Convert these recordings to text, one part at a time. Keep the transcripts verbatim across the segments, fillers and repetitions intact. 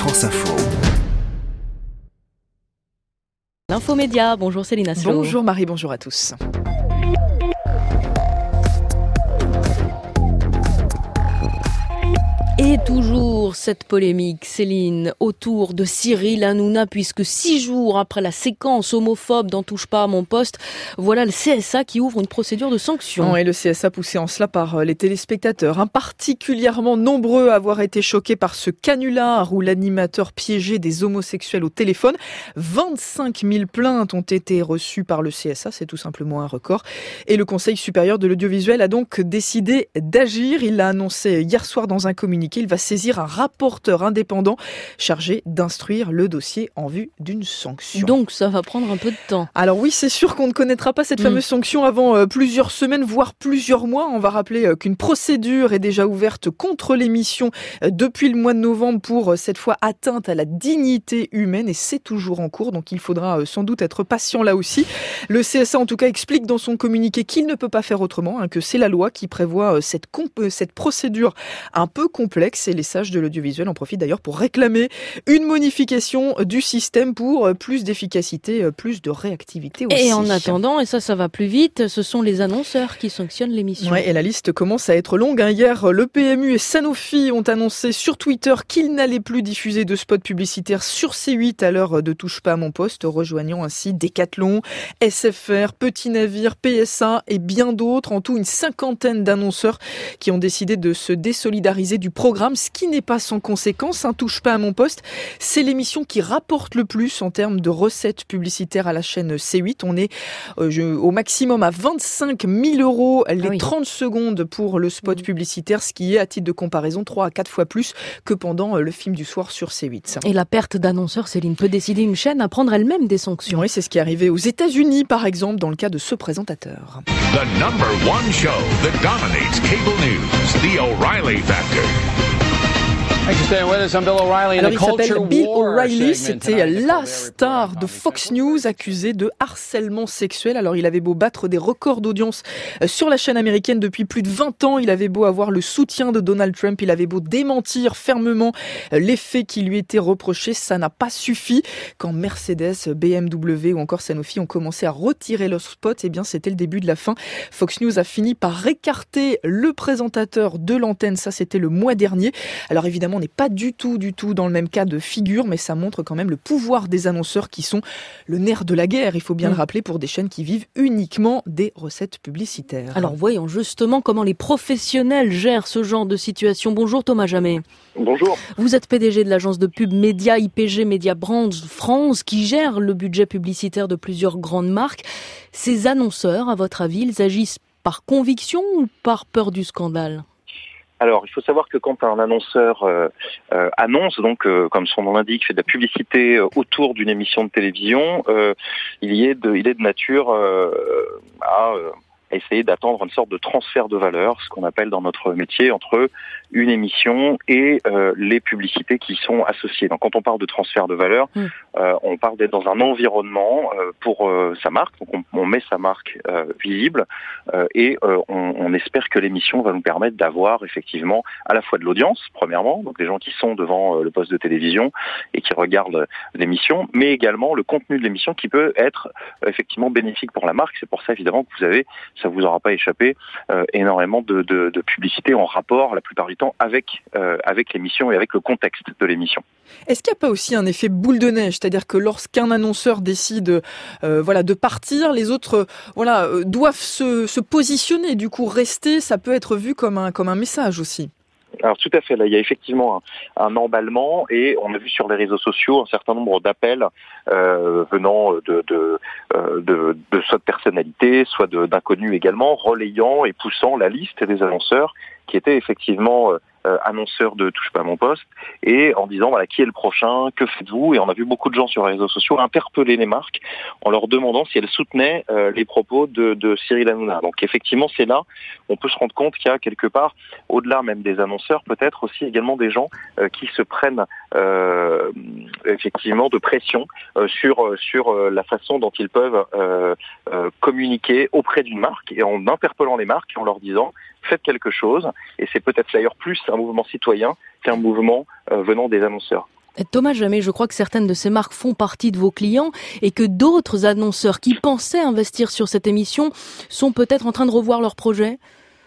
France Info. L'infomédia, bonjour Céline Aslo. Bonjour Marie, bonjour à tous. Et toujours cette polémique, Céline, autour de Cyril Hanouna, puisque six jours après la séquence homophobe d'En touche pas à mon poste, voilà le C S A qui ouvre une procédure de sanction. Oh, et le C S A poussé en cela par les téléspectateurs, hein, particulièrement nombreux à avoir été choqués par ce canular où l'animateur piégeait des homosexuels au téléphone. vingt-cinq mille plaintes ont été reçues par le C S A, c'est tout simplement un record. Et le Conseil supérieur de l'audiovisuel a donc décidé d'agir. Il l'a annoncé hier soir dans un communiqué. Il va saisir un rapporteur indépendant chargé d'instruire le dossier en vue d'une sanction. Donc ça va prendre un peu de temps. Alors oui, c'est sûr qu'on ne connaîtra pas cette mmh. fameuse sanction avant euh, plusieurs semaines, voire plusieurs mois. On va rappeler euh, qu'une procédure est déjà ouverte contre l'émission euh, depuis le mois de novembre pour euh, cette fois atteinte à la dignité humaine et c'est toujours en cours. Donc il faudra euh, sans doute être patient là aussi. Le C S A en tout cas explique dans son communiqué qu'il ne peut pas faire autrement, hein, que c'est la loi qui prévoit euh, cette, comp- euh, cette procédure un peu complexe. Et les sages de l'audiovisuel en profitent d'ailleurs pour réclamer une modification du système pour plus d'efficacité, plus de réactivité aussi. Et en attendant, et ça, ça va plus vite, ce sont les annonceurs qui sanctionnent l'émission. Ouais, et la liste commence à être longue. Hein. Hier, le P M U et Sanofi ont annoncé sur Twitter qu'ils n'allaient plus diffuser de spots publicitaires sur C huit à l'heure de Touche pas à mon poste, rejoignant ainsi Decathlon, S F R, Petit Navire, P S A et bien d'autres. En tout, une cinquantaine d'annonceurs qui ont décidé de se désolidariser du programme. Ce qui n'est pas sans conséquence, hein, Touche pas à mon poste, c'est l'émission qui rapporte le plus en termes de recettes publicitaires à la chaîne C huit. On est euh, je, au maximum à vingt-cinq mille euros les ah oui. trente secondes pour le spot mmh. publicitaire, ce qui est à titre de comparaison trois à quatre fois plus que pendant euh, le film du soir sur C huit. Et la perte d'annonceurs, Céline, peut décider une chaîne à prendre elle-même des sanctions. Oui, c'est ce qui est arrivé aux États-Unis, par exemple, dans le cas de ce présentateur. The number one show that dominates cable news, The O'Reilly Factor. Alors il s'appelle Bill O'Reilly, c'était la star de Fox News accusé de harcèlement sexuel. Alors il avait beau battre des records d'audience sur la chaîne américaine depuis plus de vingt ans, il avait beau avoir le soutien de Donald Trump, il avait beau démentir fermement les faits qui lui étaient reprochés, ça n'a pas suffi. Quand Mercedes, B M W ou encore Sanofi ont commencé à retirer leur spot, eh bien c'était le début de la fin. Fox News a fini par écarter le présentateur de l'antenne, ça c'était le mois dernier. Alors évidemment on n'est pas du tout, du tout dans le même cas de figure, mais ça montre quand même le pouvoir des annonceurs qui sont le nerf de la guerre, il faut bien mmh. le rappeler, pour des chaînes qui vivent uniquement des recettes publicitaires. Alors voyons justement comment les professionnels gèrent ce genre de situation. Bonjour Thomas Jamet. Bonjour. Vous êtes P D G de l'agence de pub Média I P G Media Brands France qui gère le budget publicitaire de plusieurs grandes marques. Ces annonceurs, à votre avis, ils agissent par conviction ou par peur du scandale ? Alors, il faut savoir que quand un annonceur euh, euh, annonce, donc euh, comme son nom l'indique, fait de la publicité euh, autour d'une émission de télévision, euh, il y est de, il est de nature euh, à euh, essayer d'attendre une sorte de transfert de valeur, ce qu'on appelle dans notre métier, entre une émission et euh, les publicités qui sont associées. Donc quand on parle de transfert de valeur, mmh. euh, on parle d'être dans un environnement euh, pour euh, sa marque, donc on, on met sa marque euh, visible euh, et euh, on, on espère que l'émission va nous permettre d'avoir effectivement à la fois de l'audience, premièrement, donc des gens qui sont devant euh, le poste de télévision et qui regardent l'émission, mais également le contenu de l'émission qui peut être euh, effectivement bénéfique pour la marque. C'est pour ça évidemment que vous avez, ça vous aura pas échappé, euh, énormément de, de, de publicité en rapport la plupart du temps avec euh, avec l'émission et avec le contexte de l'émission. Est-ce qu'il n'y a pas aussi un effet boule de neige, c'est-à-dire que lorsqu'un annonceur décide euh, voilà de partir, les autres euh, voilà euh, doivent se, se positionner, du coup rester, ça peut être vu comme un comme un message aussi. Alors tout à fait, là il y a effectivement un, un emballement et on a vu sur les réseaux sociaux un certain nombre d'appels euh, venant de de, euh, de de soit de personnalités, soit de, d'inconnus également, relayant et poussant la liste des annonceurs qui étaient effectivement euh, euh, annonceur de Touche pas à mon poste, et en disant voilà qui est le prochain, que faites-vous, et on a vu beaucoup de gens sur les réseaux sociaux interpeller les marques en leur demandant si elles soutenaient euh, les propos de, de Cyril Hanouna. Donc effectivement c'est là on peut se rendre compte qu'il y a quelque part, au-delà même des annonceurs, peut-être aussi également des gens euh, qui se prennent euh, effectivement de pression euh, sur sur euh, la façon dont ils peuvent euh, euh, communiquer auprès d'une marque, et en interpellant les marques et en leur disant faites quelque chose, et c'est peut-être d'ailleurs plus un mouvement citoyen qu'un mouvement euh, venant des annonceurs. Thomas Jammet, je crois que certaines de ces marques font partie de vos clients et que d'autres annonceurs qui pensaient investir sur cette émission sont peut-être en train de revoir leur projet.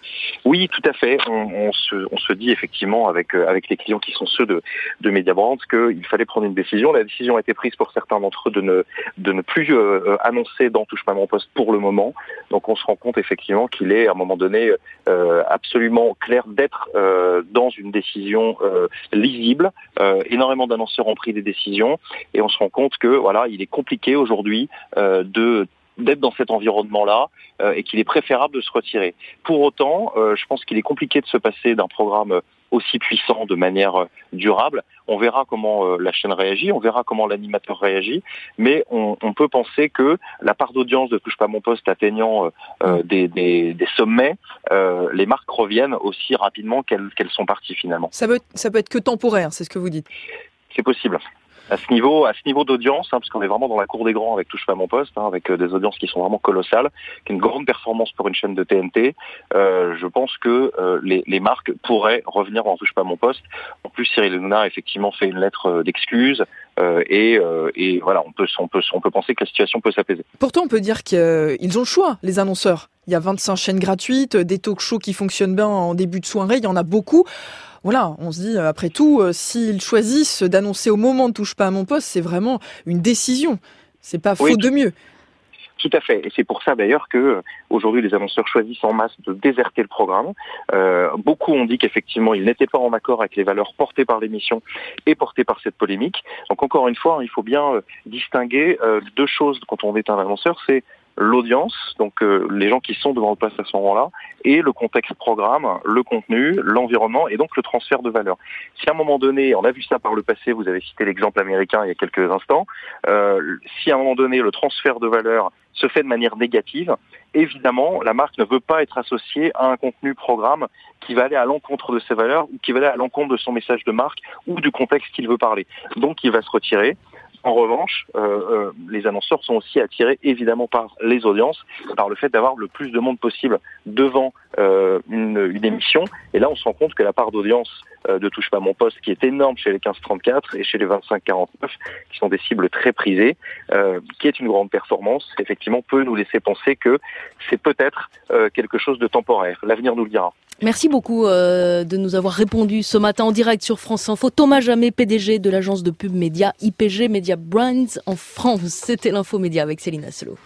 Oui, tout à fait. On, on, se, on se dit effectivement avec euh, avec les clients qui sont ceux de, de Mediabrands qu'il fallait prendre une décision. La décision a été prise pour certains d'entre eux de ne de ne plus euh, annoncer dans Touche pas à mon poste pour le moment. Donc on se rend compte effectivement qu'il est à un moment donné euh, absolument clair d'être euh, dans une décision euh, lisible. Euh, énormément d'annonceurs ont pris des décisions et on se rend compte que voilà, il est compliqué aujourd'hui euh, de d'être dans cet environnement-là euh, et qu'il est préférable de se retirer. Pour autant, euh, je pense qu'il est compliqué de se passer d'un programme aussi puissant de manière durable. On verra comment euh, la chaîne réagit, on verra comment l'animateur réagit, mais on, on peut penser que la part d'audience de Touche pas à mon poste atteignant euh, des, des, des sommets, euh, les marques reviennent aussi rapidement qu'elles, qu'elles sont parties finalement. Ça peut, ça peut être que temporaire, c'est ce que vous dites. C'est possible. À ce niveau, à ce niveau d'audience, hein, parce qu'on est vraiment dans la cour des grands avec Touche pas à mon poste, hein, avec euh, des audiences qui sont vraiment colossales, qui est une grande performance pour une chaîne de T N T. Euh, je pense que euh, les, les marques pourraient revenir dans Touche pas à mon poste. En plus, Cyril Hanouna a effectivement fait une lettre d'excuse euh, et, euh, et voilà, on peut, on peut, on peut penser que la situation peut s'apaiser. Pourtant, on peut dire qu'ils ont le choix, les annonceurs. Il y a vingt-cinq chaînes gratuites, des talk-shows qui fonctionnent bien en début de soirée, il y en a beaucoup. Voilà, on se dit, après tout, euh, s'ils choisissent d'annoncer au moment de Touche pas à mon poste, c'est vraiment une décision. C'est pas oui, faute de mieux. Tout à fait. Et c'est pour ça d'ailleurs que aujourd'hui les annonceurs choisissent en masse de déserter le programme. Euh, beaucoup ont dit qu'effectivement ils n'étaient pas en accord avec les valeurs portées par l'émission et portées par cette polémique. Donc encore une fois, il faut bien euh, distinguer euh, deux choses quand on est un annonceur, c'est l'audience, donc euh, les gens qui sont devant le poste à ce moment-là, et le contexte programme, le contenu, l'environnement et donc le transfert de valeur. Si à un moment donné, on a vu ça par le passé, vous avez cité l'exemple américain il y a quelques instants, euh, si à un moment donné le transfert de valeur se fait de manière négative, évidemment la marque ne veut pas être associée à un contenu programme qui va aller à l'encontre de ses valeurs ou qui va aller à l'encontre de son message de marque ou du contexte qu'il veut parler. Donc il va se retirer. En revanche, euh, euh, les annonceurs sont aussi attirés évidemment par les audiences, par le fait d'avoir le plus de monde possible devant euh, une, une émission. Et là, on se rend compte que la part d'audience euh, de Touche pas à mon poste, qui est énorme chez les quinze trente-quatre et chez les vingt-cinq quarante-neuf, qui sont des cibles très prisées, euh, qui est une grande performance, effectivement, peut nous laisser penser que c'est peut-être euh, quelque chose de temporaire. L'avenir nous le dira. Merci beaucoup euh, de nous avoir répondu ce matin en direct sur France Info. Thomas Jammet, P D G de l'agence de pub média I P G Media Brands en France. C'était l'info média avec Céline Asselot.